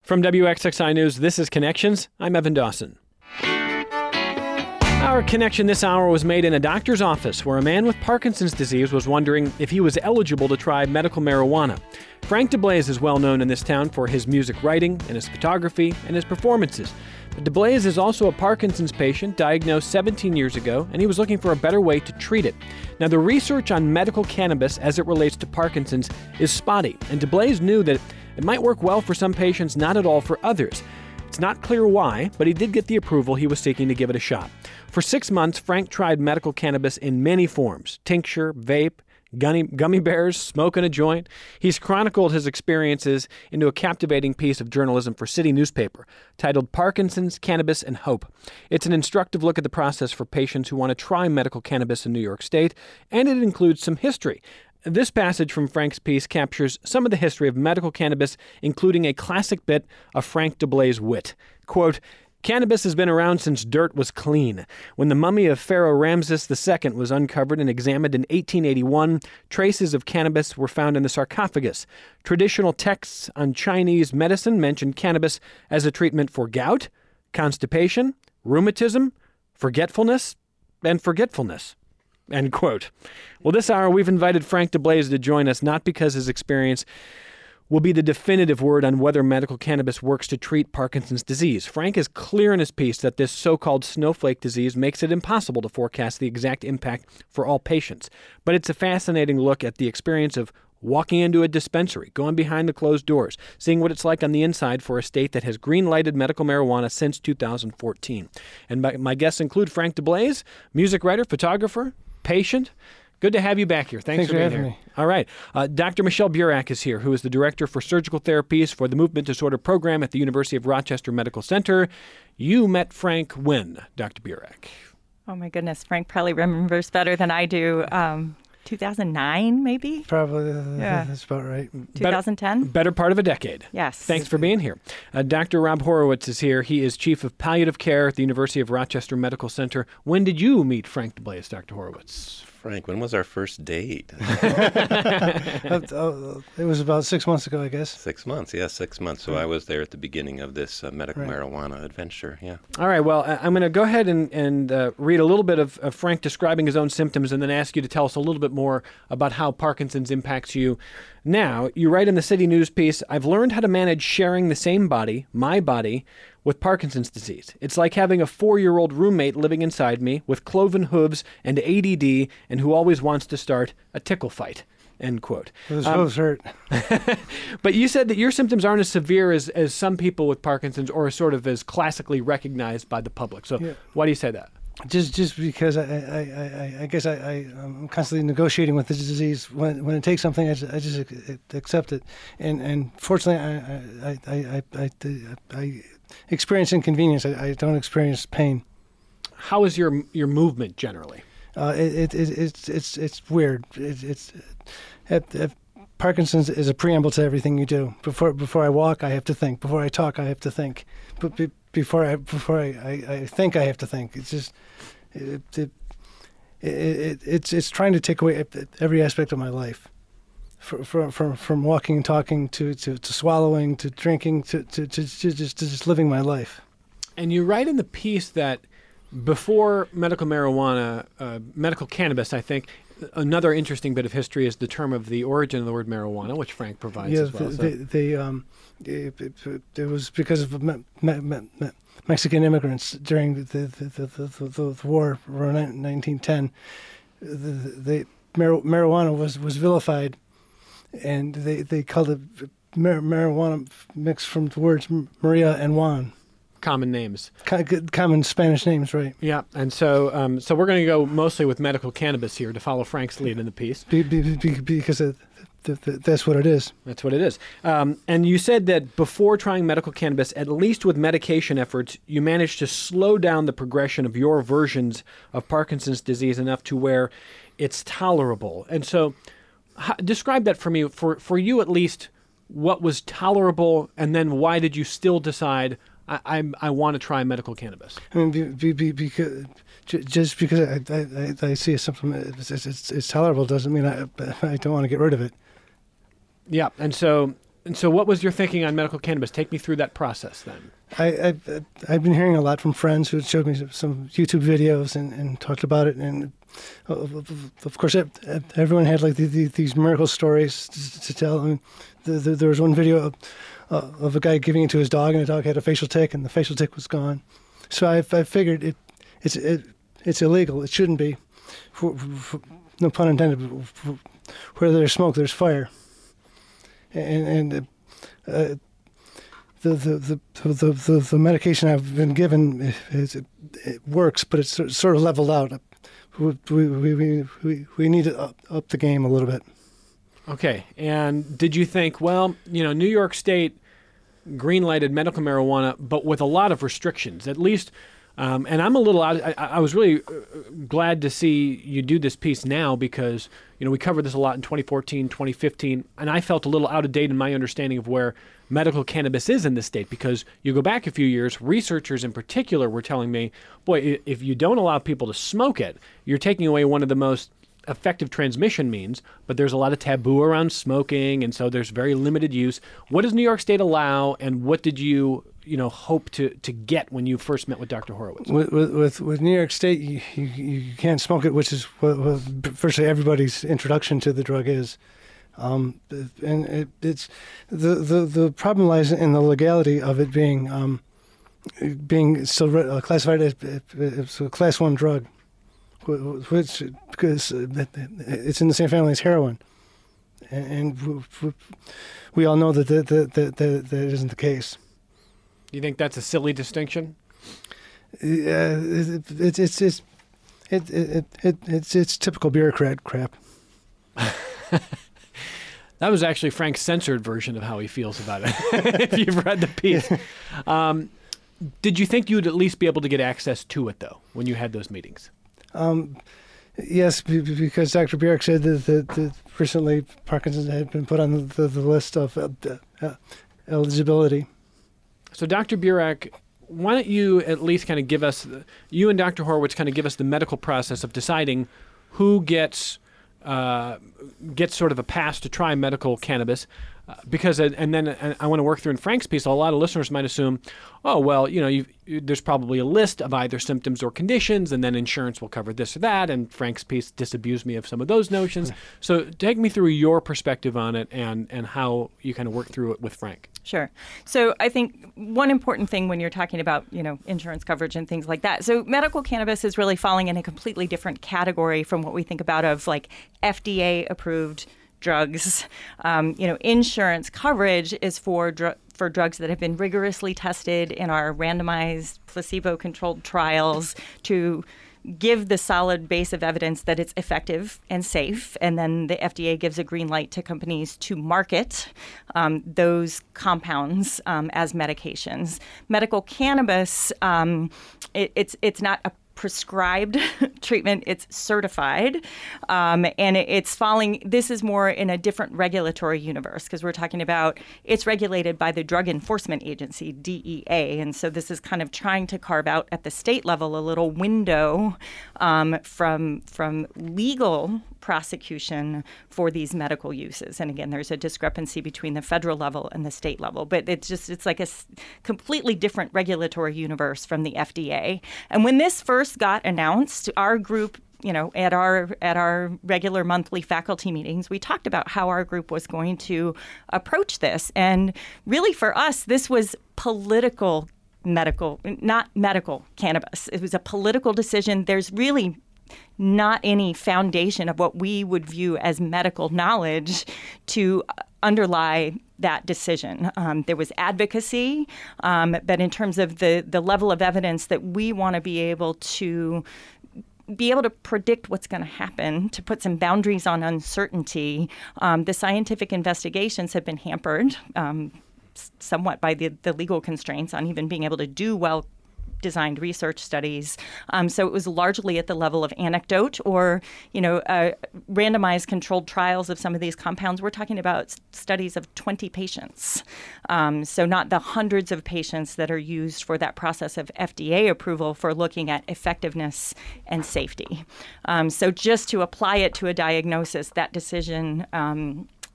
From WXXI News, this is Connections. I'm Evan Dawson. Our connection this hour was made in a doctor's office where a man with Parkinson's disease was wondering if he was eligible to try medical marijuana. Frank DeBlaise is well known in this town for his music writing and his photography and his performances. But DeBlaise is also a Parkinson's patient diagnosed 17 years ago, and he was looking for a better way to treat it. Now, the research on medical cannabis as it relates to Parkinson's is spotty, and DeBlaise knew that it might work well for some patients, not at all for others. It's not clear why, but he did get the approval he was seeking to give it a shot. For 6 months, Frank tried medical cannabis in many forms: tincture, vape, gummy bears, smoking a joint. He's chronicled his experiences into a captivating piece of journalism for City Newspaper titled Parkinson's, Cannabis, and Hope. It's an instructive look at the process for patients who want to try medical cannabis in New York State, and it includes some history. This passage from Frank's piece captures some of the history of medical cannabis, including a classic bit of Frank DeBlaise wit. Quote, "Cannabis has been around since dirt was clean. When the mummy of Pharaoh Ramses II was uncovered and examined in 1881, traces of cannabis were found in the sarcophagus. Traditional texts on Chinese medicine mentioned cannabis as a treatment for gout, constipation, rheumatism, forgetfulness, and forgetfulness." End quote. Well, this hour we've invited Frank DeBlaise to join us, not because his experience will be the definitive word on whether medical cannabis works to treat Parkinson's disease. Frank is clear in his piece that this so-called snowflake disease makes it impossible to forecast the exact impact for all patients. But it's a fascinating look at the experience of walking into a dispensary, going behind the closed doors, seeing what it's like on the inside for a state that has green-lighted medical marijuana since 2014. And my guests include Frank DeBlaise, music writer, photographer, patient. Good to have you back here. Thanks for being here. Me. All right. Dr. Michelle Burak is here, who is the Director for Surgical Therapies for the Movement Disorder Program at the University of Rochester Medical Center. You met Frank when, Dr. Burak? Oh, my goodness. Frank probably remembers better than I do. 2009, maybe? Probably. That's about right. 2010? Better part of a decade. Yes. Thanks for being here. Dr. Rob Horowitz is here. He is Chief of Palliative Care at the University of Rochester Medical Center. When did you meet Frank DeBlaise, Dr. Horowitz? Frank, when was our first date? It was about 6 months ago, I guess. 6 months, yeah, 6 months. So I was there at the beginning of this medical marijuana adventure, yeah. All right, well, I'm going to go ahead and read a little bit of Frank describing his own symptoms and then ask you to tell us a little bit more about how Parkinson's impacts you. Now, you write in the City News piece, "I've learned how to manage sharing the same body, my body, with Parkinson's disease. It's like having a 4-year-old roommate living inside me with cloven hooves and ADD and who always wants to start a tickle fight." End quote. Those hooves hurt. But you said that your symptoms aren't as severe as some people with Parkinson's or sort of as classically recognized by the public. So why do you say that? Just because I guess I'm constantly negotiating with the disease. When it takes something, I just accept it. And fortunately, I experience inconvenience. I don't experience pain. How is your movement generally? It's weird. Parkinson's is a preamble to everything you do. Before I walk, I have to think. Before I talk, I have to think. But before I think, I have to think. It's just it's trying to take away every aspect of my life, from walking and talking to swallowing to drinking to just living my life. And you write in the piece that before medical marijuana, medical cannabis, I think, another interesting bit of history is the term of the origin of the word marijuana, which Frank provides as well. It was because of Mexican immigrants during the war around 1910. Marijuana was vilified, and they called it marijuana mixed from the words Maria and Juan. Common names. Common Spanish names, right. Yeah, and so we're going to go mostly with medical cannabis here to follow Frank's lead in the piece. Because that's what it is. That's what it is. And you said that before trying medical cannabis, at least with medication efforts, you managed to slow down the progression of your versions of Parkinson's disease enough to where it's tolerable. And so describe that for me, for you at least, what was tolerable, and then why did you still decide I want to try medical cannabis? I mean, because just because I see a symptom, it's tolerable doesn't mean I don't want to get rid of it. Yeah, and so And so what was your thinking on medical cannabis? Take me through that process then. I've been hearing a lot from friends who had showed me some YouTube videos and talked about it. And of course, everyone had like these miracle stories to tell. I mean, there was one video of a guy giving it to his dog, and the dog had a facial tic, and the facial tic was gone. So I figured it's illegal. It shouldn't be. No pun intended. Where there's smoke, there's fire. And the medication I've been given it works, but it's sort of leveled out. We need to up the game a little bit. Okay. And did you think, well, New York State green-lighted medical marijuana, but with a lot of restrictions, at least. And I'm a little out. I was really glad to see you do this piece now because, we covered this a lot in 2014, 2015, and I felt a little out of date in my understanding of where medical cannabis is in the state because you go back a few years, researchers in particular were telling me, boy, if you don't allow people to smoke it, you're taking away one of the most effective transmission means, but there's a lot of taboo around smoking, and so there's very limited use. What does New York State allow, and what did you hope to get when you first met with Dr. Horowitz? With New York State, you can't smoke it, which is what virtually everybody's introduction to the drug is. And it's the problem lies in the legality of it being still classified as a Class 1 drug, which because it's in the same family as heroin, and we all know that isn't the case. Do you think that's a silly distinction? It's typical bureaucrat crap. That was actually Frank's censored version of how he feels about it, if you've read the piece. Did you think you would at least be able to get access to it, though, when you had those meetings? Yes, because Dr. Bierk said that recently Parkinson's had been put on the list of eligibility. So, Dr. Burek, why don't you at least kind of give us, you and Dr. Horowitz kind of give us the medical process of deciding who gets sort of a pass to try medical cannabis, because, and then I want to work through in Frank's piece, a lot of listeners might assume, oh, well, there's probably a list of either symptoms or conditions, and then insurance will cover this or that, and Frank's piece disabused me of some of those notions. So take me through your perspective on it and how you kind of work through it with Frank. Sure. So I think one important thing when you're talking about, insurance coverage and things like that. So medical cannabis is really falling in a completely different category from what we think about of like FDA approved drugs. Insurance coverage is for drugs that have been rigorously tested in our randomized placebo-controlled trials to give the solid base of evidence that it's effective and safe, and then the FDA gives a green light to companies to market those compounds as medications. Medical cannabis, it's not a prescribed treatment, it's certified, and it's falling, this is more in a different regulatory universe because we're talking about it's regulated by the Drug Enforcement Agency, DEA, and so this is kind of trying to carve out at the state level a little window from legal prosecution for these medical uses. And again, there's a discrepancy between the federal level and the state level, but it's like a completely different regulatory universe from the FDA. And when this first got announced, our group, at our regular monthly faculty meetings, we talked about how our group was going to approach this. And really for us, this was political not medical cannabis. It was a political decision. There's really not any foundation of what we would view as medical knowledge to underlie that decision. There was advocacy, but in terms of the level of evidence that we want to be able to predict what's going to happen, to put some boundaries on uncertainty, the scientific investigations have been hampered somewhat by the legal constraints on even being able to do well-designed research studies. So it was largely at the level of anecdote or, randomized controlled trials of some of these compounds. We're talking about studies of 20 patients. So not the hundreds of patients that are used for that process of FDA approval for looking at effectiveness and safety. So just to apply it to a diagnosis, that decision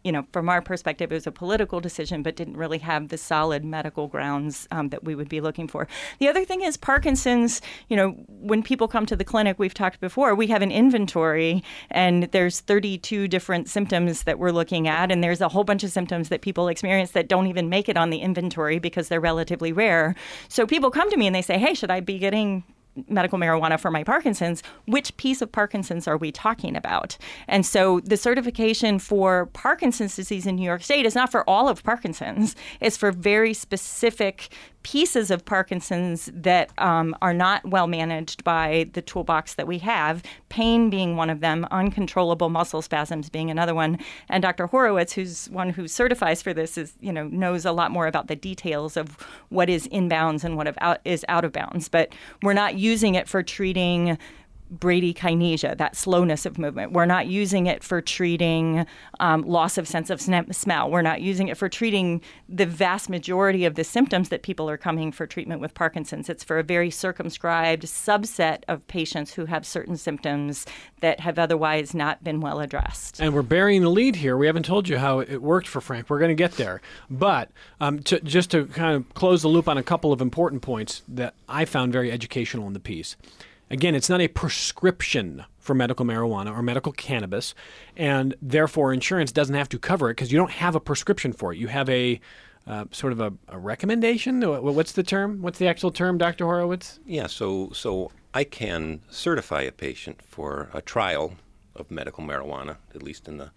from our perspective, it was a political decision, but didn't really have the solid medical grounds that we would be looking for. The other thing is Parkinson's, when people come to the clinic, we've talked before, we have an inventory, and there's 32 different symptoms that we're looking at, and there's a whole bunch of symptoms that people experience that don't even make it on the inventory because they're relatively rare. So people come to me and they say, hey, should I be getting medical marijuana for my Parkinson's? Which piece of Parkinson's are we talking about? And so the certification for Parkinson's disease in New York State is not for all of Parkinson's. It's for very specific pieces of Parkinson's that are not well managed by the toolbox that we have, pain being one of them, uncontrollable muscle spasms being another one. And Dr. Horowitz, who's one who certifies for this, knows a lot more about the details of what is in bounds and what is out of bounds. But we're not using it for treating bradykinesia, that slowness of movement. We're not using it for treating loss of sense of smell. We're not using it for treating the vast majority of the symptoms that people are coming for treatment with Parkinson's. It's for a very circumscribed subset of patients who have certain symptoms that have otherwise not been well addressed. And we're burying the lead here. We haven't told you how it worked for Frank. We're going to get there. But just to kind of close the loop on a couple of important points that I found very educational in the piece. Again, it's not a prescription for medical marijuana or medical cannabis, and therefore insurance doesn't have to cover it because you don't have a prescription for it. You have a sort of a recommendation? What's the term? What's the actual term, Dr. Horowitz? Yeah, so I can certify a patient for a trial of medical marijuana, at least in the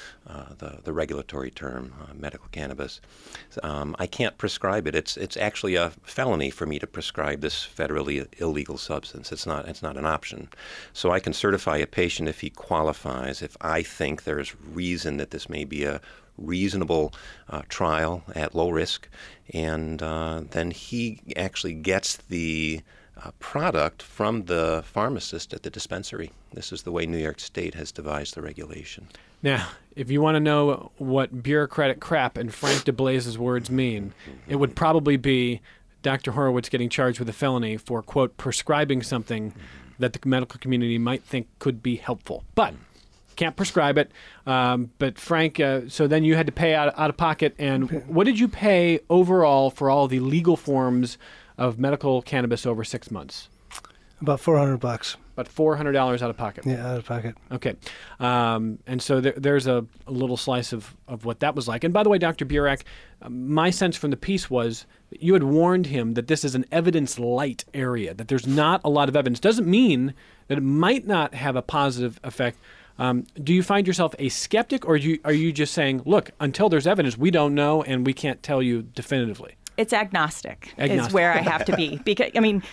regulatory term, medical cannabis. I can't prescribe it. It's actually a felony for me to prescribe this federally illegal substance. It's not an option. So I can certify a patient if he qualifies, if I think there's reason that this may be a reasonable trial at low risk, and then he actually gets the product from the pharmacist at the dispensary. This is the way New York State has devised the regulation. Now, if you want to know what bureaucratic crap in Frank DeBlaze's words mean, it would probably be Dr. Horowitz getting charged with a felony for, quote, prescribing something that the medical community might think could be helpful. But can't prescribe it. But Frank, so then you had to pay out of pocket. And what did you pay overall for all the legal forms of medical cannabis over 6 months? About $400. About $400 out of pocket. Yeah, out of pocket. Okay. And so there's a little slice of what that was like. And by the way, Dr. Burak, my sense from the piece was that you had warned him that this is an evidence-light area, that there's not a lot of evidence. Doesn't mean that it might not have a positive effect. Do you find yourself a skeptic, or are you just saying, look, until there's evidence, we don't know and we can't tell you definitively? It's agnostic is where I have to be. Because,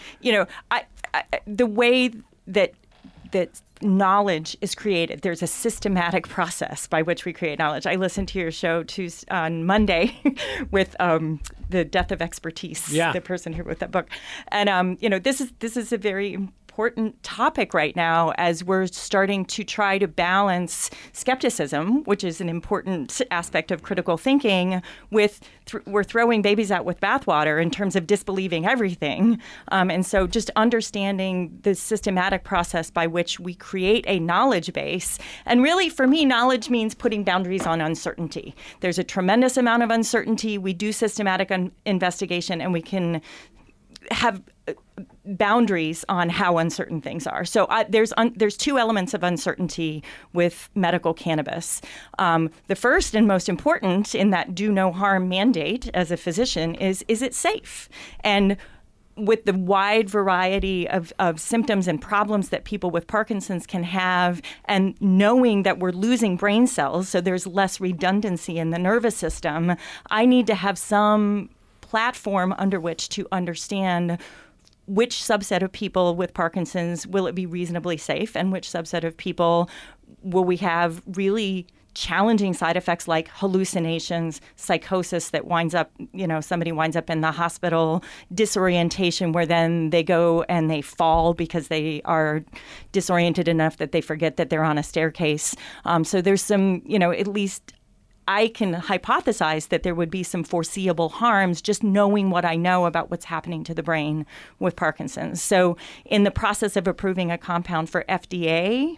the way that knowledge is created, there's a systematic process by which we create knowledge. I listened to your show on Monday with the Death of Expertise, the person who wrote that book. And, this is a very important topic right now as we're starting to try to balance skepticism, which is an important aspect of critical thinking, with we're throwing babies out with bathwater in terms of disbelieving everything. And so just understanding the systematic process by which we create a knowledge base. And really, for me, knowledge means putting boundaries on uncertainty. There's a tremendous amount of uncertainty. We do systematic investigation, and we can have boundaries on how uncertain things are. So there's two elements of uncertainty with medical cannabis. The first and most important in that do no harm mandate as a physician is it safe? And with the wide variety of symptoms and problems that people with Parkinson's can have, and knowing that we're losing brain cells, so there's less redundancy in the nervous system, I need to have some platform under which to understand which subset of people with Parkinson's will it be reasonably safe, and which subset of people will we have really challenging side effects like hallucinations, psychosis that winds up, somebody winds up in the hospital, disorientation where then they go and they fall because they are disoriented enough that they forget that they're on a staircase. So there's some, at least I can hypothesize that there would be some foreseeable harms just knowing what I know about what's happening to the brain with Parkinson's. So in the process of approving a compound for FDA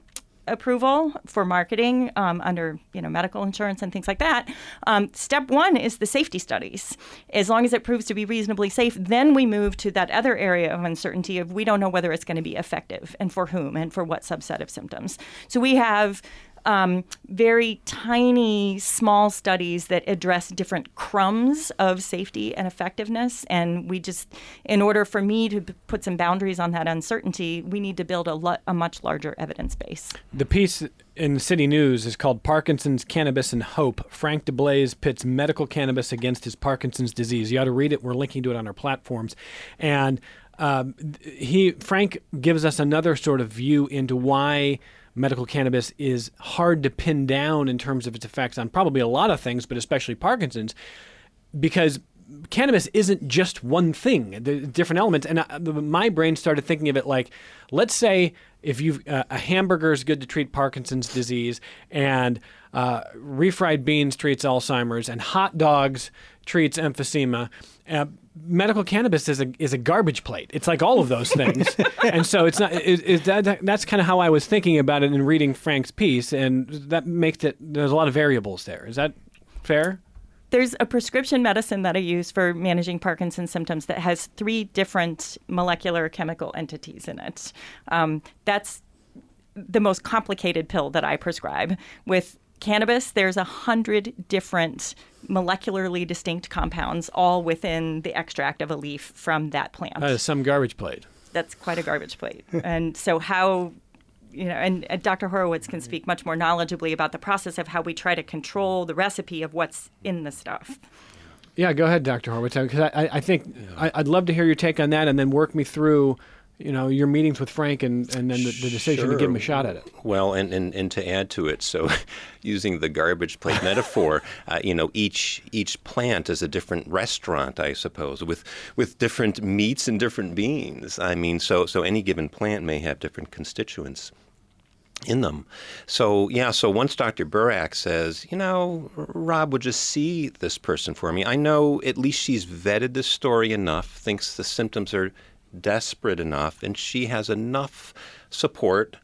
approval for marketing under medical insurance and things like that, step one is the safety studies. As long as it proves to be reasonably safe, then we move to that other area of uncertainty of we don't know whether it's going to be effective and for whom and for what subset of symptoms. So we have very tiny, small studies that address different crumbs of safety and effectiveness. And we just, in order for me to put some boundaries on that uncertainty, we need to build a much larger evidence base. The piece in the City News is called Parkinson's, Cannabis, and Hope. Frank DeBlaise pits medical cannabis against his Parkinson's disease. You ought to read it. We're linking to it on our platforms. And Frank gives us another sort of view into why medical cannabis is hard to pin down in terms of its effects on probably a lot of things, but especially Parkinson's, because cannabis isn't just one thing. There's different elements. And my brain started thinking of it like, let's say if a hamburger is good to treat Parkinson's disease, and refried beans treats Alzheimer's, and hot dogs treats emphysema. Medical cannabis is a garbage plate. It's like all of those things, and so it's not. That's kind of how I was thinking about it in reading Frank's piece, and that makes it. There's a lot of variables there. Is that fair? There's a prescription medicine that I use for managing Parkinson's symptoms that has 3 different molecular chemical entities in it. That's the most complicated pill that I prescribe. With cannabis, there's 100 different molecularly distinct compounds, all within the extract of a leaf from that plant. That is some garbage plate. That's quite a garbage plate. And so how, and Dr. Horowitz can speak much more knowledgeably about the process of how we try to control the recipe of what's in the stuff. Yeah, go ahead, Dr. Horowitz, because I think I'd love to hear your take on that, and then work me through your meetings with Frank and then the decision to give him a shot at it. Well, and to add to it, so using the garbage plate metaphor, each plant is a different restaurant, I suppose, with different meats and different beans. I mean, so any given plant may have different constituents in them. So once Dr. Burak says, Rob would just see this person for me. I know at least she's vetted this story enough, thinks the symptoms are desperate enough, and she has enough support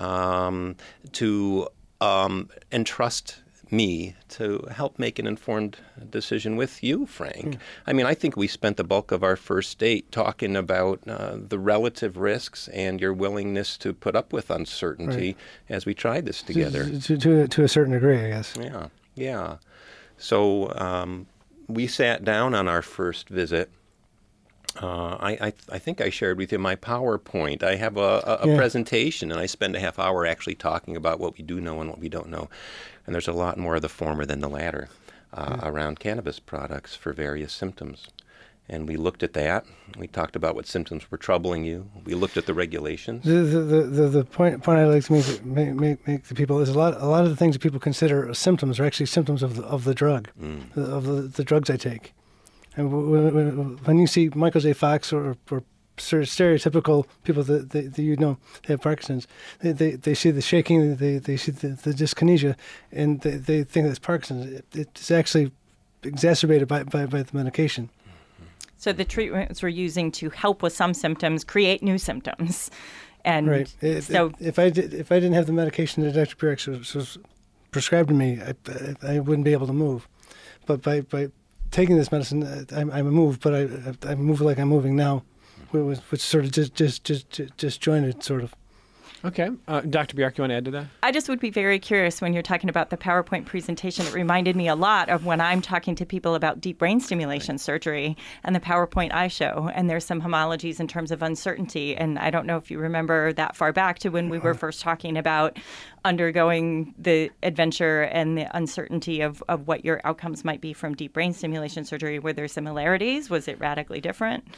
to entrust me to help make an informed decision with you, Frank. I mean, I think we spent the bulk of our first date talking about the relative risks and your willingness to put up with uncertainty as we tried this together. To a certain degree, I guess. Yeah. So we sat down on our first visit. I think I shared with you my PowerPoint. I have a presentation, and I spend a half hour actually talking about what we do know and what we don't know. And there's a lot more of the former than the latter around cannabis products for various symptoms. And we looked at that. We talked about what symptoms were troubling you. We looked at the regulations. The point I'd like to make to people is a lot of the things that people consider symptoms are actually symptoms of the drug, of the drugs I take. And when you see Michael J. Fox or sort of stereotypical people that they have Parkinson's, they see the shaking, they see the dyskinesia, and they think that's Parkinson's. It's actually exacerbated by the medication. So the treatments we're using to help with some symptoms create new symptoms, and right. If I didn't have the medication that Dr. Burak was prescribed to me, I wouldn't be able to move. But by taking this medicine, I move, but I move like I'm moving now, which sort of just jointed, sort of. Okay. Dr. Burak, you want to add to that? I just would be very curious when you're talking about the PowerPoint presentation. It reminded me a lot of when I'm talking to people about deep brain stimulation surgery and the PowerPoint I show. And there's some homologies in terms of uncertainty. And I don't know if you remember that far back to when we were first talking about undergoing the adventure and the uncertainty of what your outcomes might be from deep brain stimulation surgery. Were there similarities? Was it radically different?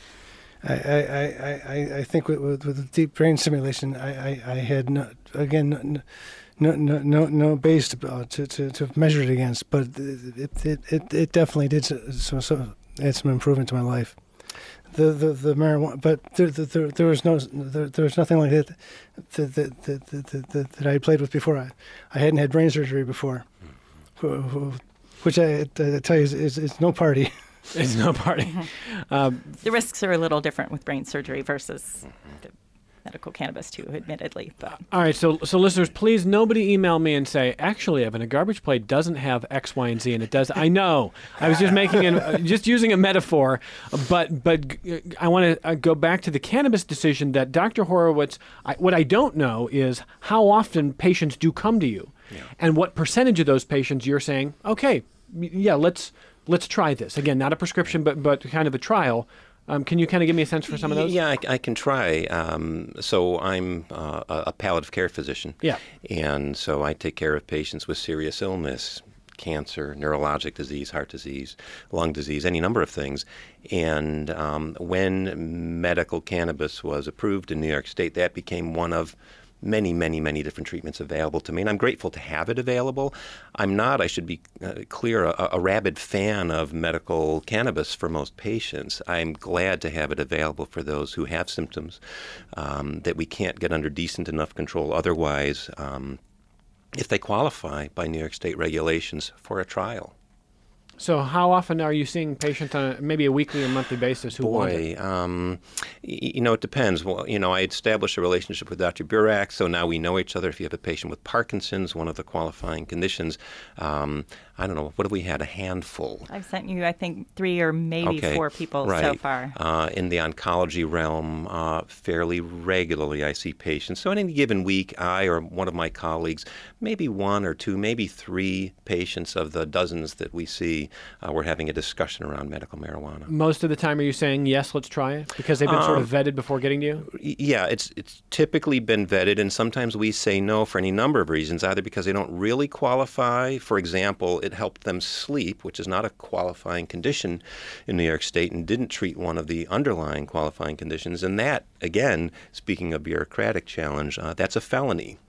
I think with deep brain stimulation, I had no base to measure it against, but it definitely did so add some improvement to my life. The marijuana, but there was nothing like that that I had played with before. I hadn't had brain surgery before, which I tell you is no party. It's no party. The risks are a little different with brain surgery versus medical cannabis too, admittedly. But. All right, so listeners, please nobody email me and say, actually, Evan, a garbage plate doesn't have X, Y, and Z, and it does. I know. I was just just using a metaphor, but I want to go back to the cannabis decision that Dr. Horowitz. What I don't know is how often patients do come to you, and what percentage of those patients you're saying, okay, yeah, let's try this. Again, not a prescription, but kind of a trial. Can you kind of give me a sense for some of those? Yeah, I can try. So I'm a palliative care physician. Yeah. And so I take care of patients with serious illness, cancer, neurologic disease, heart disease, lung disease, any number of things. And when medical cannabis was approved in New York State, that became one of many, many, many different treatments available to me, and I'm grateful to have it available. I'm not, I should be clear, a rabid fan of medical cannabis for most patients. I'm glad to have it available for those who have symptoms that we can't get under decent enough control otherwise if they qualify by New York State regulations for a trial. So how often are you seeing patients on maybe a weekly or monthly basis who want it? It depends. Well, I established a relationship with Dr. Burak, so now we know each other. If you have a patient with Parkinson's, one of the qualifying conditions, I don't know, what have we had? A handful. I've sent you, I think, 3 or maybe 4 people so far. In the oncology realm, fairly regularly I see patients. So in any given week, I or one of my colleagues, maybe 1 or 2, maybe 3 patients of the dozens that we see, we're having a discussion around medical marijuana. Most of the time, are you saying, yes, let's try it? Because they've been sort of vetted before getting to you? Yeah, it's typically been vetted, and sometimes we say no for any number of reasons, either because they don't really qualify. For example, it helped them sleep, which is not a qualifying condition in New York State, and didn't treat one of the underlying qualifying conditions. And that, again, speaking of bureaucratic challenge, that's a felony.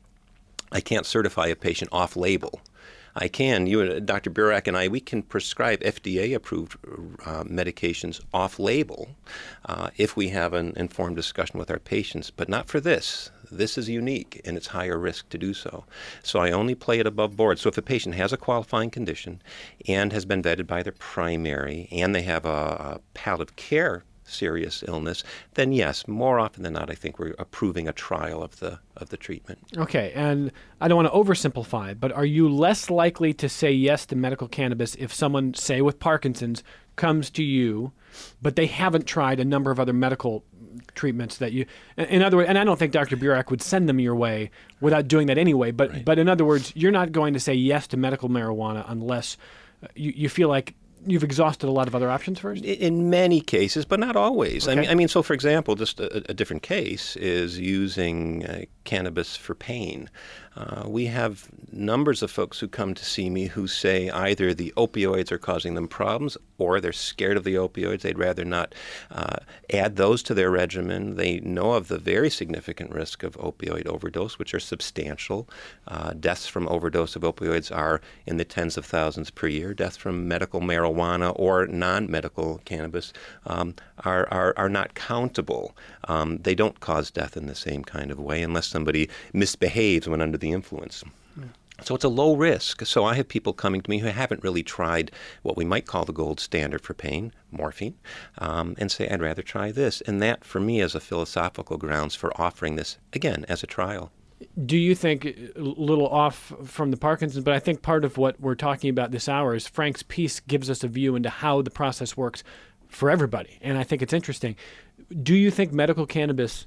I can't certify a patient off-label. I can. Dr. Burak and I, we can prescribe FDA-approved medications off-label if we have an informed discussion with our patients, but not for this. This is unique, and it's higher risk to do so. So I only play it above board. So if a patient has a qualifying condition and has been vetted by their primary, and they have a palliative care serious illness, then yes, more often than not, I think we're approving a trial of the treatment. Okay, and I don't want to oversimplify, but are you less likely to say yes to medical cannabis if someone, say with Parkinson's, comes to you, but they haven't tried a number of other medical treatments that you, in other words, and I don't think Dr. Burak would send them your way without doing that anyway, but in other words, you're not going to say yes to medical marijuana unless you feel like you've exhausted a lot of other options first? In many cases, but not always. Okay. I mean, so for example, just a different case is using cannabis for pain. We have numbers of folks who come to see me who say either the opioids are causing them problems or they're scared of the opioids. They'd rather not add those to their regimen. They know of the very significant risk of opioid overdose, which are substantial. Deaths from overdose of opioids are in the tens of thousands per year. Deaths from medical marijuana or non-medical cannabis are not countable. They don't cause death in the same kind of way unless somebody misbehaves when under the influence. So it's a low risk. So I have people coming to me who haven't really tried what we might call the gold standard for pain, morphine, and say, I'd rather try this. And that, for me, is a philosophical grounds for offering this, again, as a trial. Do you think, a little off from the Parkinson's, but I think part of what we're talking about this hour is Frank's piece gives us a view into how the process works for everybody. And I think it's interesting. Do you think medical cannabis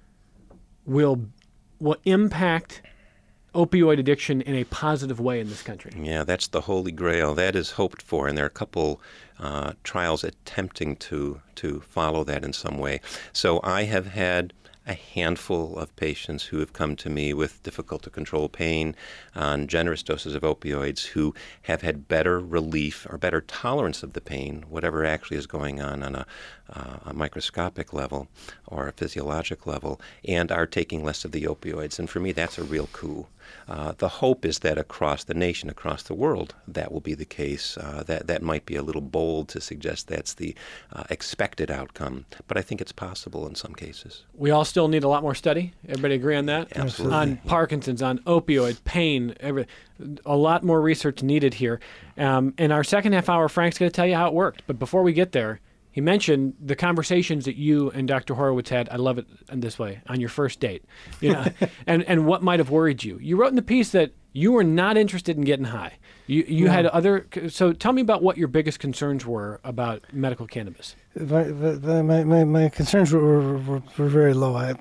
will impact opioid addiction in a positive way in this country? Yeah, that's the holy grail. That is hoped for, and there are a couple trials attempting to follow that in some way. So I have had a handful of patients who have come to me with difficult-to-control pain on generous doses of opioids who have had better relief or better tolerance of the pain, whatever actually is going on a microscopic level or a physiologic level, and are taking less of the opioids. And for me, that's a real coup. The hope is that across the nation, across the world, that will be the case. That might be a little bold to suggest that's the expected outcome, but I think it's possible in some cases. We all still need a lot more study. Everybody agree on that? Absolutely. On Parkinson's, on opioid, pain, a lot more research needed here. In our second half hour, Frank's going to tell you how it worked. But before we get there, he mentioned the conversations that you and Dr. Horowitz had. I love it in this way, on your first date, and what might have worried you. You wrote in the piece that you were not interested in getting high. You had other. So tell me about what your biggest concerns were about medical cannabis. My concerns were very low. I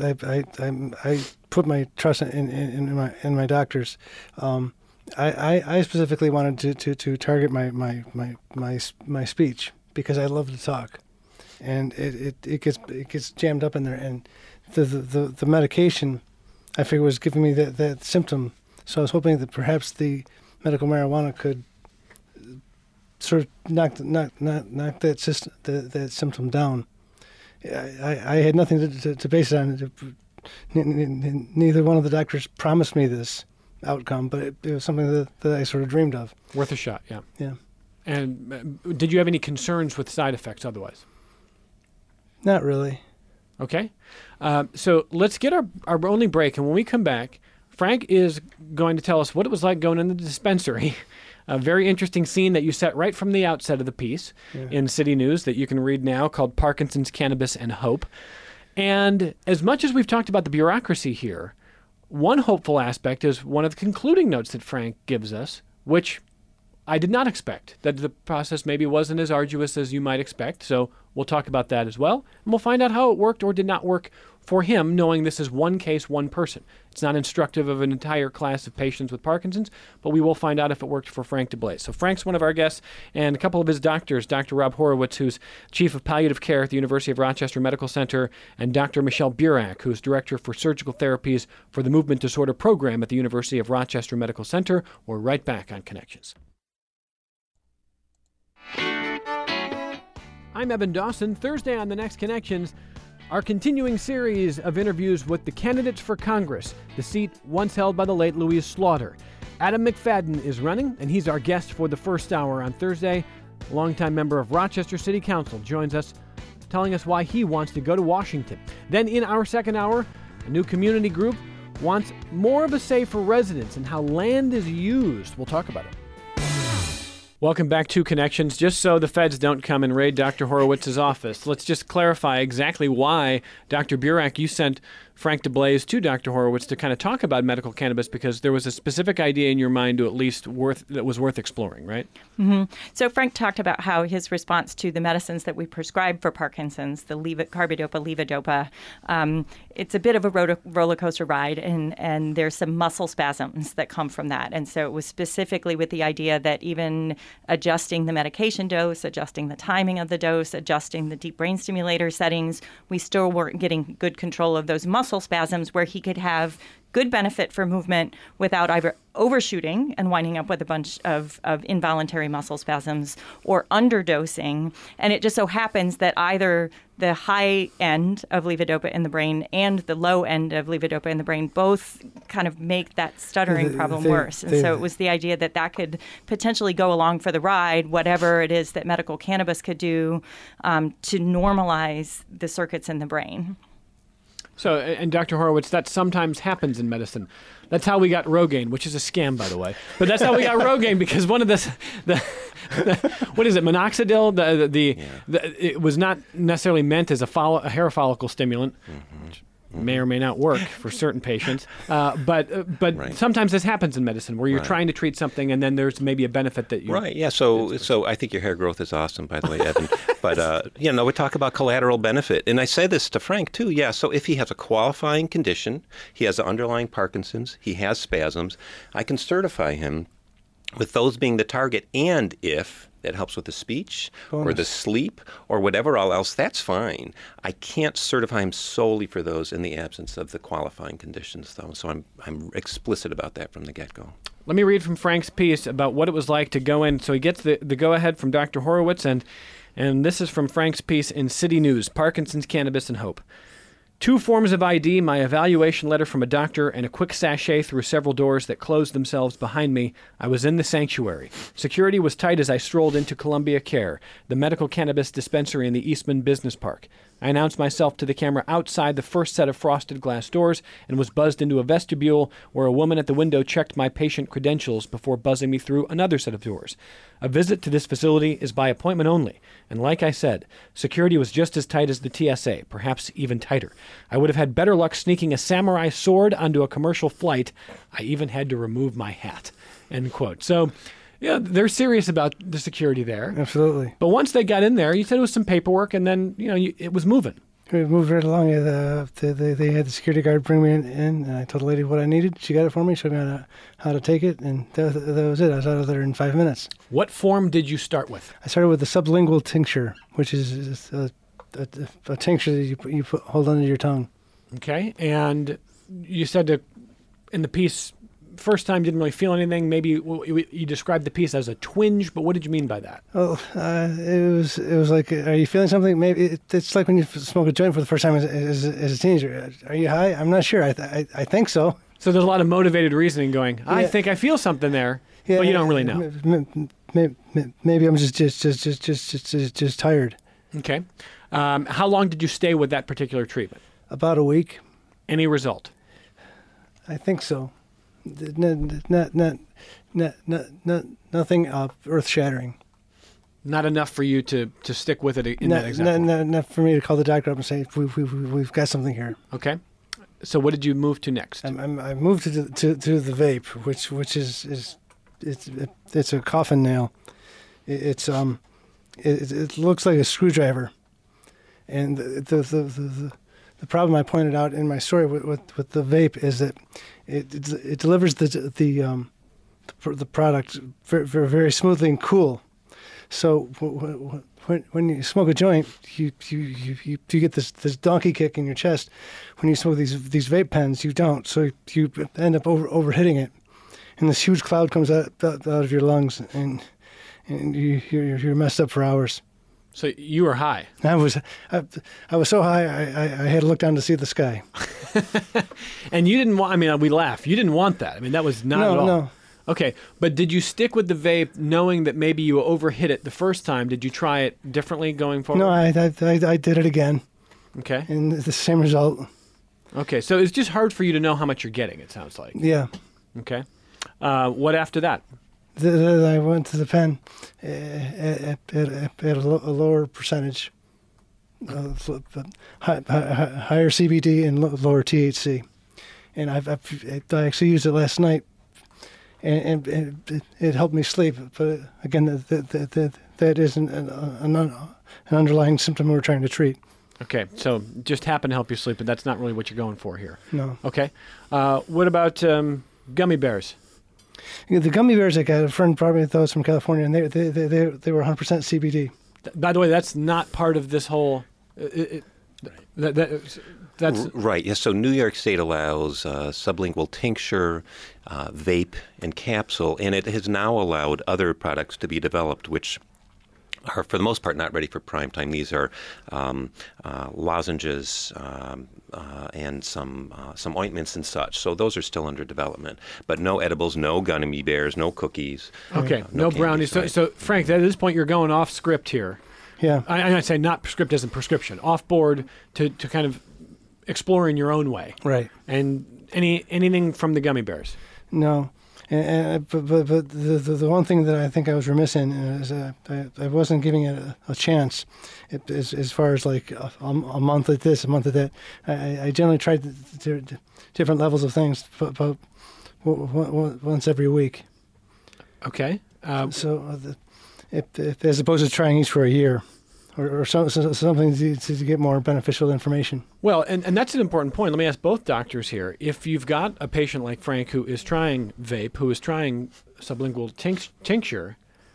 put my trust in my doctors. I specifically wanted to target my speech, because I love to talk, and it gets jammed up in there, and the medication I figured was giving me that symptom. So I was hoping that perhaps the medical marijuana could sort of knock that symptom down. I had nothing to base it on. Neither one of the doctors promised me this outcome, but it was something that I sort of dreamed of. Worth a shot, yeah. Yeah. And did you have any concerns with side effects otherwise? Not really. Okay. So let's get our only break, and when we come back, Frank is going to tell us what it was like going in the dispensary. A very interesting scene that you set right from the outset of the piece in City News that you can read now, called Parkinson's, Cannabis, and Hope. And as much as we've talked about the bureaucracy here, one hopeful aspect is one of the concluding notes that Frank gives us, which I did not expect, that the process maybe wasn't as arduous as you might expect. So we'll talk about that as well. And we'll find out how it worked or did not work for him, knowing this is one case, one person. It's not instructive of an entire class of patients with Parkinson's, but we will find out if it worked for Frank DeBlaise. So Frank's one of our guests, and a couple of his doctors, Dr. Rob Horowitz, who's Chief of Palliative Care at the University of Rochester Medical Center, and Dr. Michelle Burak, who's Director for Surgical Therapies for the Movement Disorder Program at the University of Rochester Medical Center. We're right back on Connections. I'm Evan Dawson. Thursday on The Next Connections, our continuing series of interviews with the candidates for Congress, the seat once held by the late Louise Slaughter. Adam McFadden is running, and he's our guest for the first hour on Thursday. A longtime member of Rochester City Council joins us, telling us why he wants to go to Washington. Then in our second hour, a new community group wants more of a say for residents and how land is used. We'll talk about it. Welcome back to Connections. Just so the feds don't come and raid Dr. Horowitz's office, let's just clarify exactly why, Dr. Burak, you sent Frank DeBlaise to Dr. Horowitz to kind of talk about medical cannabis, because there was a specific idea in your mind that was worth exploring, right? Mm-hmm. So Frank talked about how his response to the medicines that we prescribe for Parkinson's, the carbidopa, levodopa, it's a bit of a roller coaster ride, and there's some muscle spasms that come from that. And so it was specifically with the idea that even adjusting the medication dose, adjusting the timing of the dose, adjusting the deep brain stimulator settings, we still weren't getting good control of those muscle spasms, where he could have good benefit for movement without either overshooting and winding up with a bunch of involuntary muscle spasms or underdosing. And it just so happens that either the high end of levodopa in the brain and the low end of levodopa in the brain both kind of make that stuttering problem worse. And so it was the idea that could potentially go along for the ride, whatever it is that medical cannabis could do to normalize the circuits in the brain. So, and Dr. Horowitz, that sometimes happens in medicine. That's how we got Rogaine, which is a scam, by the way. But that's how we got Rogaine, because one of the what is it, minoxidil? It was not necessarily meant as a hair follicle stimulant. Mm-hmm. Which may or may not work for certain patients. But right. Sometimes this happens in medicine, where you're trying to treat something and then there's maybe a benefit that you... Right, yeah. So I think your hair growth is awesome, by the way, Evan. But, we talk about collateral benefit. And I say this to Frank, too. Yeah, so if he has a qualifying condition, he has an underlying Parkinson's, he has spasms, I can certify him with those being the target. And if that helps with the speech or the sleep or whatever else, that's fine. I can't certify him solely for those in the absence of the qualifying conditions, though. So I'm explicit about that from the get-go. Let me read from Frank's piece about what it was like to go in. So he gets the go-ahead from Dr. Horowitz, and this is from Frank's piece in City News, Parkinson's, Cannabis, and Hope. 2 forms of ID, my evaluation letter from a doctor, and a quick sachet through several doors that closed themselves behind me, I was in the sanctuary. Security was tight as I strolled into Columbia Care, the medical cannabis dispensary in the Eastman Business Park. I announced myself to the camera outside the first set of frosted glass doors and was buzzed into a vestibule where a woman at the window checked my patient credentials before buzzing me through another set of doors. A visit to this facility is by appointment only, and like I said, security was just as tight as the TSA, perhaps even tighter. I would have had better luck sneaking a samurai sword onto a commercial flight. I even had to remove my hat. End quote. So, yeah, they're serious about the security there. Absolutely. But once they got in there, you said it was some paperwork, and then it was moving. We moved right along. They had the security guard bring me in, and I told the lady what I needed. She got it for me, showed me how to take it, and that was it. I was out of there in 5 minutes. What form did you start with? I started with the sublingual tincture, which is a tincture that you hold under your tongue. Okay, and you said in the piece, first time didn't really feel anything. Maybe you described the piece as a twinge, but what did you mean by that? Oh, it was like, are you feeling something? Maybe it's like when you smoke a joint for the first time as a teenager. Are you high? I'm not sure. I think so. So there's a lot of motivated reasoning going. I Yeah. think I feel something there, but you don't really know. Maybe I'm just tired. Okay, how long did you stay with that particular treatment? About a week. Any result? I think so. Nothing earth-shattering. Not enough for you to stick with it in that example. Not for me to call the doctor up and say we've got something here. Okay. So what did you move to next? I moved to the vape, which is it's a coffin nail. It looks like a screwdriver, and the problem I pointed out in my story with the vape is that it delivers the product very, very smoothly and cool. So when you smoke a joint, you get this donkey kick in your chest. When you smoke these vape pens, you don't. So you end up overhitting it, and this huge cloud comes out of your lungs, and you're messed up for hours. So you were high. I was so high I had to look down to see the sky. And you didn't want. I mean, we laugh. You didn't want that. I mean, that was not at all. No. Okay, but did you stick with the vape knowing that maybe you overhit it the first time? Did you try it differently going forward? No, I did it again. Okay. And the same result. Okay, so it's just hard for you to know how much you're getting, it sounds like. Yeah. Okay. What after that? I went to the pen at a lower percentage, higher CBD and lower THC. And I actually used it last night. And it helped me sleep, but again, that isn't an underlying symptom we're trying to treat. Okay, so just happened to help you sleep, but that's not really what you're going for here. No. Okay. What about gummy bears? The gummy bears, I got a friend brought me those from California, and they were 100% CBD. By the way, that's not part of this whole. That's right. Yes. So New York State allows sublingual tincture, vape, and capsule, and it has now allowed other products to be developed, which are for the most part not ready for prime time. These are lozenges and some ointments and such. So those are still under development. But no edibles, no gummy bears, no cookies. Okay, no brownies. So Frank, at this point you're going off script here. Yeah. I'd say not script as in prescription, off board to kind of explore in your own way. Right. And anything from the gummy bears? No. But the one thing that I think I was remiss in is I wasn't giving it a chance. As far as like a month at this, a month at that. I generally tried different levels of things, but once every week. Okay. If as opposed to trying each for a year. Or something to get more beneficial information. Well, and that's an important point. Let me ask both doctors here. If you've got a patient like Frank who is trying vape, who is trying sublingual tincture,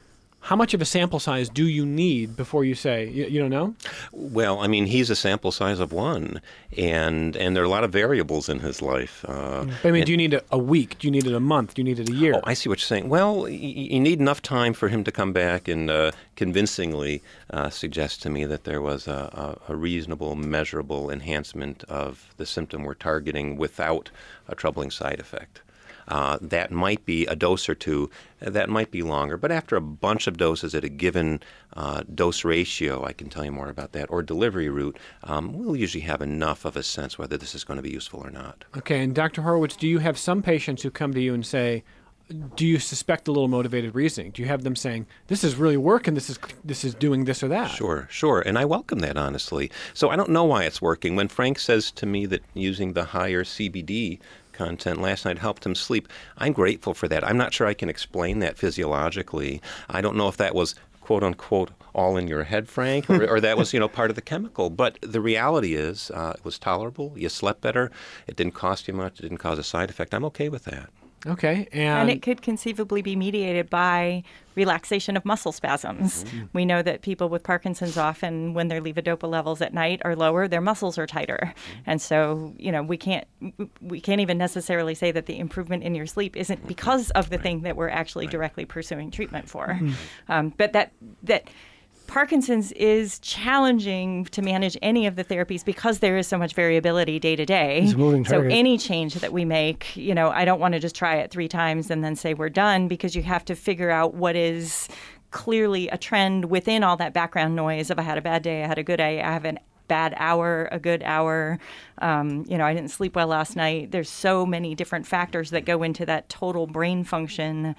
how much of a sample size do you need before you say, you don't know? Well, I mean, he's a sample size of one, and there are a lot of variables in his life. Do you need a week? Do you need it a month? Do you need it a year? Oh, I see what you're saying. Well, you need enough time for him to come back and convincingly suggest to me that there was a reasonable, measurable enhancement of the symptom we're targeting without a troubling side effect. That might be a dose or two, that might be longer, but after a bunch of doses at a given dose ratio, I can tell you more about that, or delivery route, we'll usually have enough of a sense whether this is going to be useful or not. Okay, and Dr. Horowitz, do you have some patients who come to you and say, do you suspect a little motivated reasoning? Do you have them saying, this is really working, this is doing this or that? Sure, and I welcome that, honestly. So I don't know why it's working. When Frank says to me that using the higher CBD content last night helped him sleep, I'm grateful for that. I'm not sure I can explain that physiologically. I don't know if that was quote unquote all in your head, Frank, or that was part of the chemical. But the reality is it was tolerable. You slept better. It didn't cost you much. It didn't cause a side effect. I'm okay with that. Okay. And it could conceivably be mediated by relaxation of muscle spasms. Mm-hmm. We know that people with Parkinson's often, when their levodopa levels at night are lower, their muscles are tighter. Mm-hmm. And so, we can't even necessarily say that the improvement in your sleep isn't because of the thing that we're actually directly pursuing treatment for. Mm-hmm. But that Parkinson's is challenging to manage any of the therapies because there is so much variability day to day. It's a moving target. So any change that we make, I don't want to just try it 3 times and then say we're done, because you have to figure out what is clearly a trend within all that background noise of I had a bad day, I had a good day, I have a bad hour, a good hour, I didn't sleep well last night. There's so many different factors that go into that total brain function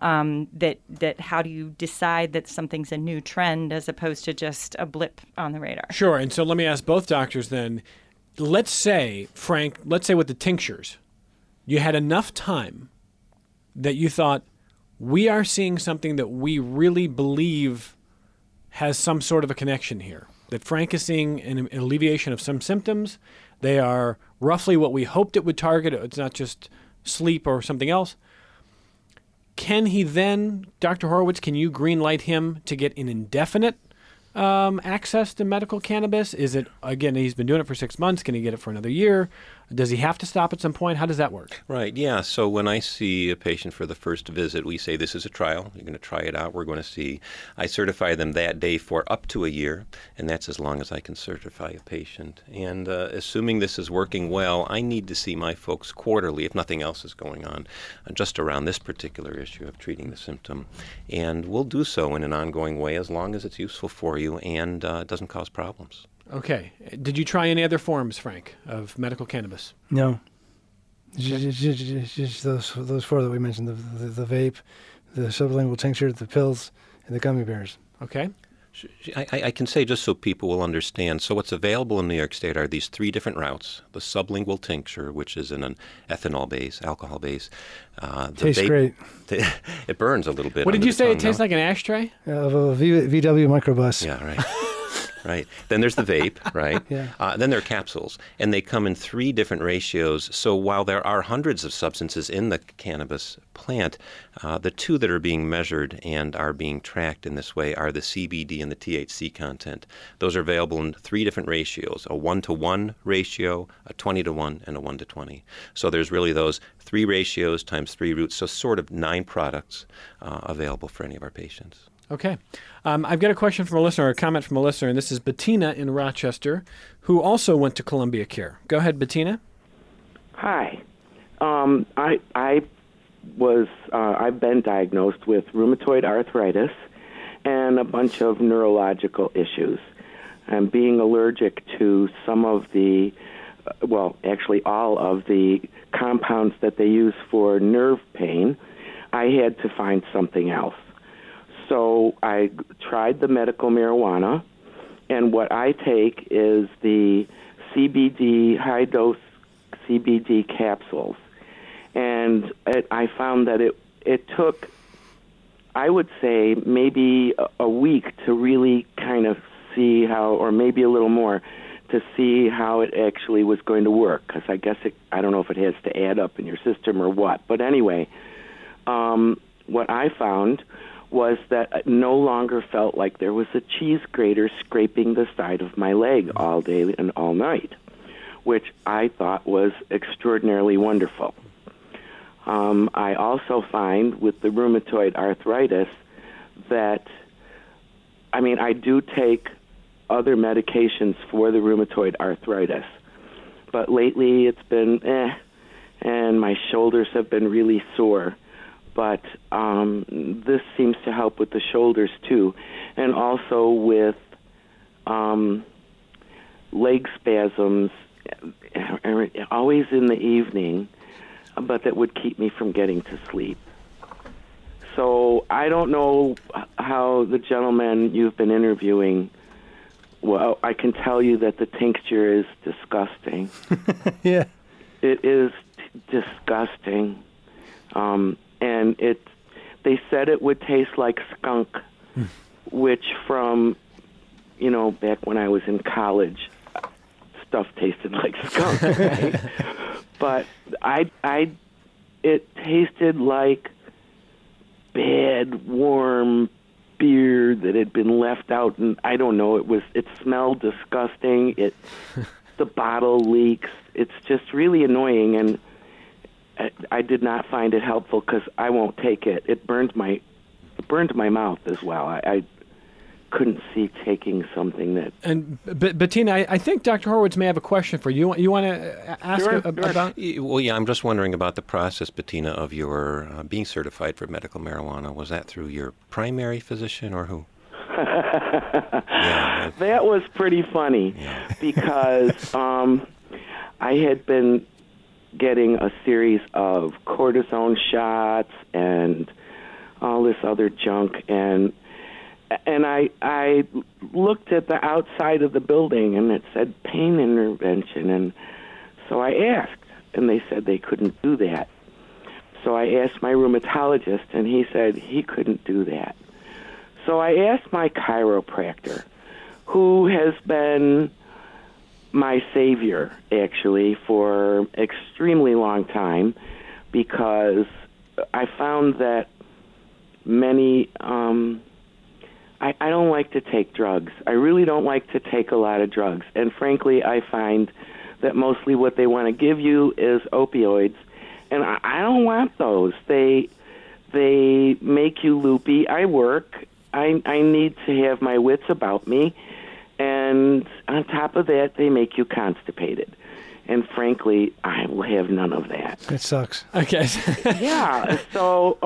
that how do you decide that something's a new trend as opposed to just a blip on the radar? Sure. And so let me ask both doctors then, let's say, Frank, with the tinctures, you had enough time that you thought, we are seeing something that we really believe has some sort of a connection here. That Frank is seeing an alleviation of some symptoms. They are roughly what we hoped it would target. It's not just sleep or something else. Can he then, Dr. Horowitz, can you green light him to get an indefinite access to medical cannabis? Is it, again, he's been doing it for 6 months. Can he get it for another year? Does he have to stop at some point? How does that work? Right, yeah. So when I see a patient for the first visit, we say this is a trial. You're going to try it out. We're going to see. I certify them that day for up to a year, and that's as long as I can certify a patient. And assuming this is working well, I need to see my folks quarterly, if nothing else is going on, just around this particular issue of treating the symptom. And we'll do so in an ongoing way as long as it's useful for you and doesn't cause problems. Okay. Did you try any other forms, Frank, of medical cannabis? No. Just those 4 that we mentioned, the vape, the sublingual tincture, the pills, and the gummy bears. Okay. I can say, just so people will understand, so what's available in New York State are these 3 different routes. The sublingual tincture, which is in an ethanol base, alcohol base. Tastes great. It burns a little bit. What did you say? Tongue, it tastes like an ashtray? Of a VW microbus. Yeah, right. Right. Then there's the vape, right? Yeah. Then there are capsules, and they come in 3 different ratios. So while there are hundreds of substances in the cannabis plant, the 2 that are being measured and are being tracked in this way are the CBD and the THC content. Those are available in 3 different ratios, a 1-to-1 ratio, a 20-to-1, and a 1-to-20. So there's really those 3 ratios times 3 routes, so sort of 9 products available for any of our patients. Okay. I've got a question from a listener, or a comment from a listener, and this is Bettina in Rochester, who also went to Columbia Care. Go ahead, Bettina. Hi. I've been diagnosed with rheumatoid arthritis and a bunch of neurological issues. I'm being allergic to some of the, actually all of the compounds that they use for nerve pain. I had to find something else. So I tried the medical marijuana, and what I take is the CBD, high-dose CBD capsules. And I found that it took, I would say, maybe a week to really kind of see how, or maybe a little more, to see how it actually was going to work. Because I guess I don't know if it has to add up in your system or what. But anyway, what I found was that I no longer felt like there was a cheese grater scraping the side of my leg all day and all night, which I thought was extraordinarily wonderful. I also find with the rheumatoid arthritis that, I do take other medications for the rheumatoid arthritis, but lately it's been and my shoulders have been really sore. But this seems to help with the shoulders too, and also with leg spasms, always in the evening, but that would keep me from getting to sleep. So I don't know how the gentleman you've been interviewing, well, I can tell you that the tincture is disgusting. Yeah. It is disgusting. And they said it would taste like skunk, which from, back when I was in college, stuff tasted like skunk, right? But it tasted like bad, warm beer that had been left out, and I don't know, it smelled disgusting. The bottle leaks. It's just really annoying, and I did not find it helpful because I won't take it. It burned my mouth as well. I couldn't see taking something that. And Bettina, I think Dr. Horowitz may have a question for you. You want to ask about? Well, yeah, I'm just wondering about the process, Bettina, of your being certified for medical marijuana. Was that through your primary physician or who? Yeah, that was pretty funny because I had been getting a series of cortisone shots and all this other junk, and I looked at the outside of the building and it said pain intervention, and so I asked, and they said they couldn't do that. So I asked my rheumatologist, and he said he couldn't do that. So I asked my chiropractor, who has been my savior, actually, for extremely long time, because I found that many, I don't like to take drugs. I really don't like to take a lot of drugs. And frankly, I find that mostly what they want to give you is opioids, and I don't want those. They make you loopy. I work. I need to have my wits about me. And on top of that, they make you constipated. And frankly, I will have none of that. It sucks. Okay. Yeah. So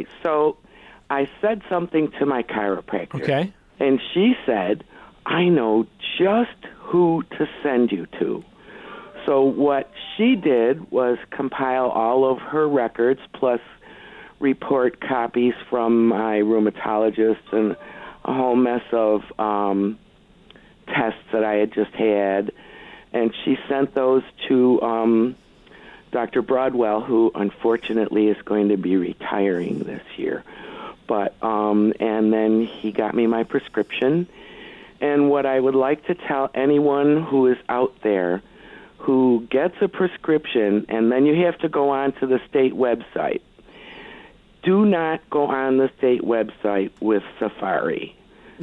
I said something to my chiropractor. Okay. And she said, I know just who to send you to. So what she did was compile all of her records plus report copies from my rheumatologist and a whole mess of tests that I had just had, and she sent those to Dr. Broadwell, who unfortunately is going to be retiring this year. But and then he got me my prescription. And what I would like to tell anyone who is out there who gets a prescription and then you have to go on to the state website, do not go on the state website with Safari.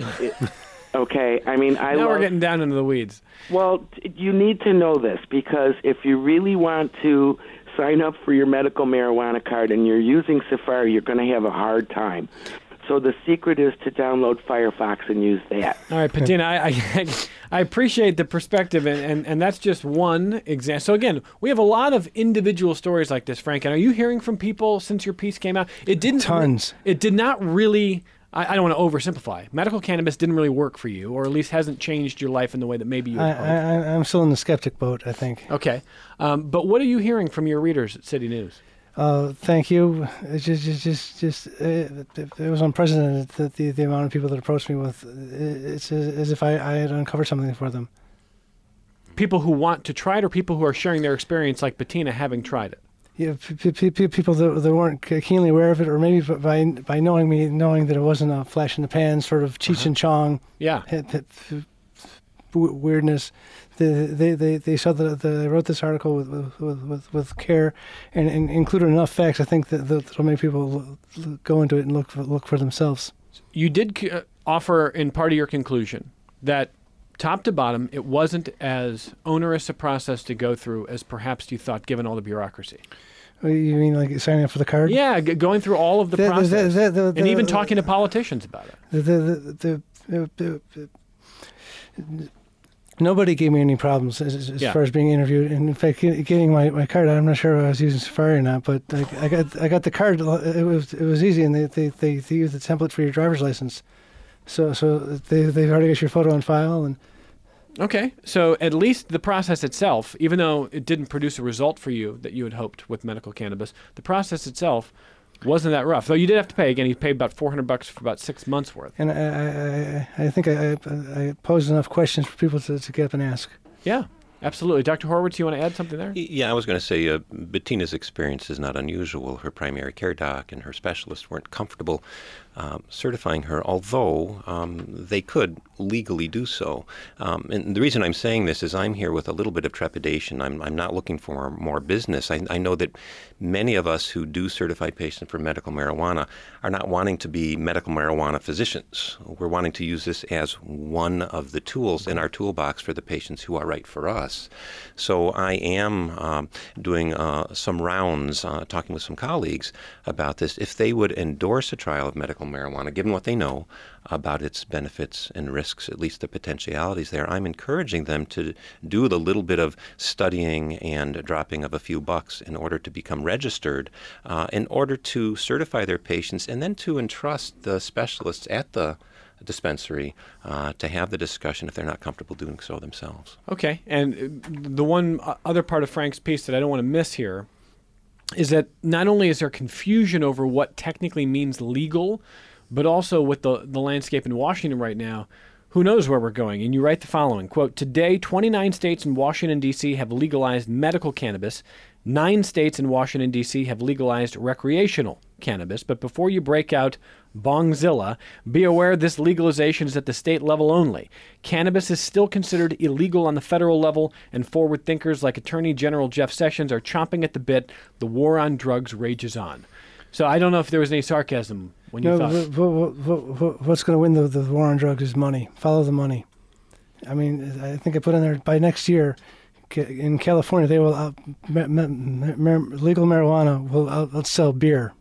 Okay, now we're getting down into the weeds. Well, you need to know this, because if you really want to sign up for your medical marijuana card and you're using Safari, you're going to have a hard time. So the secret is to download Firefox and use that. All right, Bettina, I appreciate the perspective, and that's just one example. So again, we have a lot of individual stories like this, Frank. And are you hearing from people since your piece came out? Tons. It did not really. I don't want to oversimplify. Medical cannabis didn't really work for you, or at least hasn't changed your life in the way that maybe you would hope. I'm still in the skeptic boat, I think. Okay. But what are you hearing from your readers at City News? Thank you. It's it was unprecedented, the amount of people that approached me with. It's as if I had uncovered something for them. People who want to try it, or people who are sharing their experience, like Bettina, having tried it? Yeah, people that weren't keenly aware of it, or maybe by knowing me, knowing that it wasn't a flash in the pan sort of Cheech and Chong weirdness. They saw that I wrote this article with care and included enough facts. I think that'll make people go into it and look for themselves. You did offer in part of your conclusion that top to bottom, it wasn't as onerous a process to go through as perhaps you thought, given all the bureaucracy. You mean like signing up for the card? Yeah, going through all of the process, and even talking to politicians about it. Nobody gave me any problems as far as being interviewed. And in fact, getting my card, I'm not sure if I was using Safari or not, but I got the card. It was easy, and they used the template for your driver's license. So they've already got your photo on file. And okay, so at least the process itself, even though it didn't produce a result for you that you had hoped with medical cannabis, the process itself wasn't that rough. Though you did have to pay. Again, you paid about $400 for about 6 months worth. And I think I posed enough questions for people to get up and ask. Yeah, absolutely. Dr. Horowitz, you want to add something there? Yeah, I was going to say Bettina's experience is not unusual. Her primary care doc and her specialist weren't comfortable certifying her, although they could legally do so. And the reason I'm saying this is I'm here with a little bit of trepidation. I'm not looking for more business. I know that many of us who do certify patients for medical marijuana are not wanting to be medical marijuana physicians. We're wanting to use this as one of the tools in our toolbox for the patients who are right for us. So I am doing some rounds, talking with some colleagues about this. If they would endorse a trial of medical marijuana, given what they know about its benefits and risks, at least the potentialities there, I'm encouraging them to do the little bit of studying and dropping of a few bucks in order to become registered, in order to certify their patients, and then to entrust the specialists at the dispensary to have the discussion if they're not comfortable doing so themselves. Okay, and the one other part of Frank's piece that I don't want to miss here is that not only is there confusion over what technically means legal, but also with the landscape in Washington right now, who knows where we're going? And you write the following, quote, today, 29 states in Washington, D.C. have legalized medical cannabis. 9 states in Washington, D.C. have legalized recreational cannabis. But before you break out Bongzilla, be aware this legalization is at the state level only. Cannabis is still considered illegal on the federal level, and forward thinkers like Attorney General Jeff Sessions are chomping at the bit. The war on drugs rages on. So I don't know if there was any sarcasm when you thought. What's going to win the war on drugs is money. Follow the money. I mean, I think I put in there by next year, in California, they will legal marijuana will outsell beer.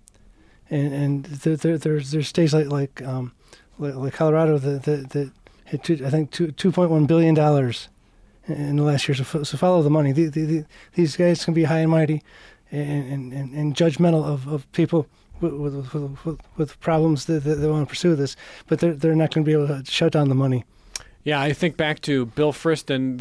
And there's states like Colorado that hit I think $2.1 billion in the last year. So follow the money. These guys can be high and mighty and judgmental of people with problems that they want to pursue this, but they're not going to be able to shut down the money. Yeah, I think back to Bill Frist and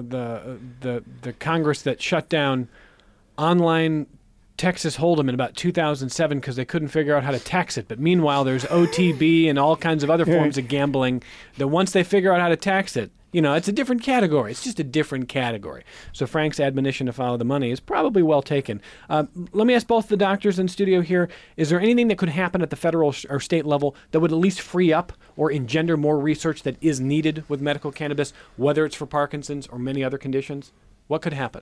the Congress that shut down online Texas Hold'em in about 2007 because they couldn't figure out how to tax it. But meanwhile, there's OTB and all kinds of other forms of gambling that once they figure out how to tax it, it's a different category. It's just a different category. So Frank's admonition to follow the money is probably well taken. Let me ask both the doctors in studio here, is there anything that could happen at the federal or state level that would at least free up or engender more research that is needed with medical cannabis, whether it's for Parkinson's or many other conditions? What could happen?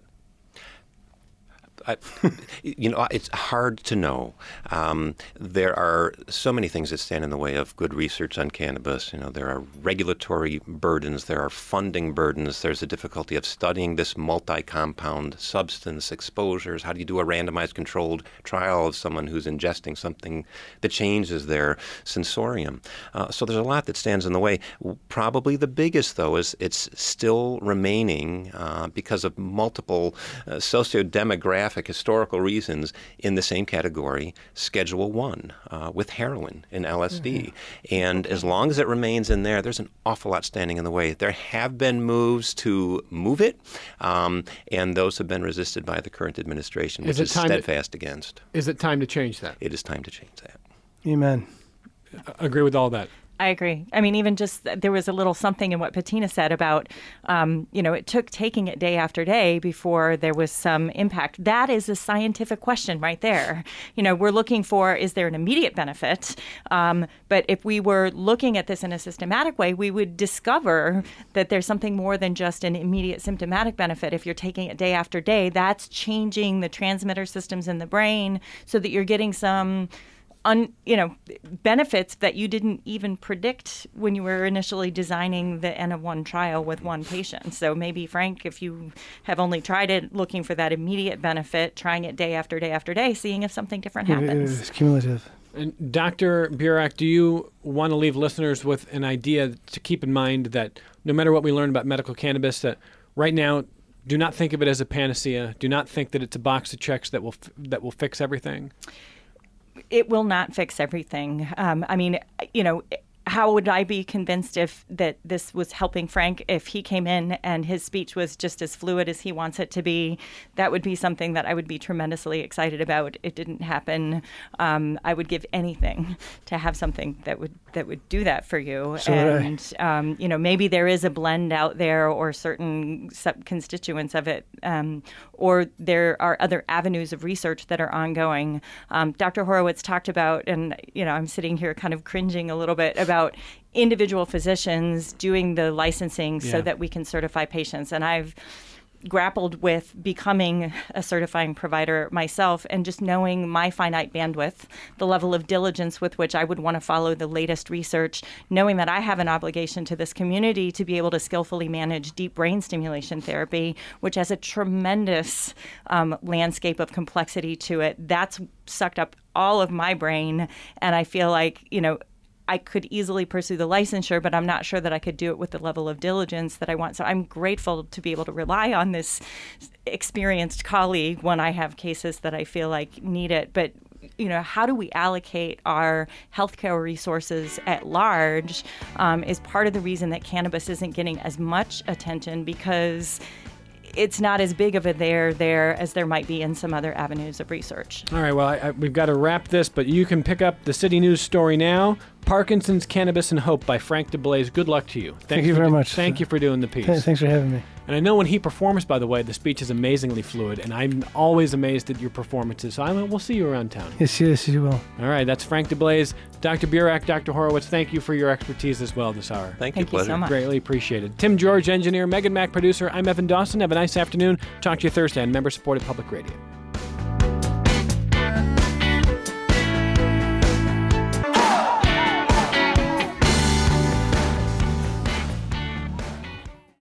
It's hard to know. There are so many things that stand in the way of good research on cannabis. There are regulatory burdens, there are funding burdens, there's the difficulty of studying this multi-compound substance, exposures. How do you do a randomized controlled trial of someone who's ingesting something that changes their sensorium? So there's a lot that stands in the way. Probably the biggest, though, is it's still remaining because of multiple socio-demographic historical reasons in the same category, Schedule 1, with heroin and LSD. And as long as it remains in there, there's an awful lot standing in the way. There have been moves to move it, and those have been resisted by the current administration, which is steadfast against. Is it time to change that? It is time to change that. Amen. Agree with all that. I agree. I mean, even just there was a little something in what Bettina said about, it took taking it day after day before there was some impact. That is a scientific question right there. We're looking for, is there an immediate benefit? But if we were looking at this in a systematic way, we would discover that there's something more than just an immediate symptomatic benefit. If you're taking it day after day, that's changing the transmitter systems in the brain so that you're getting some benefits that you didn't even predict when you were initially designing the N of 1 trial with one patient. So maybe, Frank, if you have only tried it looking for that immediate benefit, trying it day after day after day, seeing if something different happens. It's cumulative. And Dr. Burak, do you want to leave listeners with an idea to keep in mind that no matter what we learn about medical cannabis, that right now, do not think of it as a panacea. Do not think that it's a box of checks that will fix everything. It will not fix everything. How would I be convinced that this was helping Frank if he came in and his speech was just as fluid as he wants it to be? That would be something that I would be tremendously excited about. It didn't happen. I would give anything to have something that would do that for you. So and maybe there is a blend out there or certain constituents of it, or there are other avenues of research that are ongoing. Dr. Horowitz talked about, and I'm sitting here kind of cringing a little bit about individual physicians doing the licensing so that we can certify patients. And I've grappled with becoming a certifying provider myself and just knowing my finite bandwidth, the level of diligence with which I would want to follow the latest research, knowing that I have an obligation to this community to be able to skillfully manage deep brain stimulation therapy, which has a tremendous landscape of complexity to it. That's sucked up all of my brain. And I feel like, I could easily pursue the licensure, but I'm not sure that I could do it with the level of diligence that I want. So I'm grateful to be able to rely on this experienced colleague when I have cases that I feel like need it. But how do we allocate our healthcare resources at large is part of the reason that cannabis isn't getting as much attention, because it's not as big of a there as there might be in some other avenues of research. All right, well, we've got to wrap this, but you can pick up the City News story now. Parkinson's, Cannabis, and Hope by Frank DeBlaise. Good luck to you. Thank you very much. Thank you for doing the piece. Thanks for having me. And I know when he performs, by the way, the speech is amazingly fluid, and I'm always amazed at your performances. So we'll see you around town. Yes, you will. All right, that's Frank DeBlaise. Dr. Burak, Dr. Horowitz, thank you for your expertise as well this hour. Thank you so much. Greatly appreciated. Tim George, engineer. Megan Mack, producer. I'm Evan Dawson. Have a nice afternoon. Talk to you Thursday on member-supported public radio.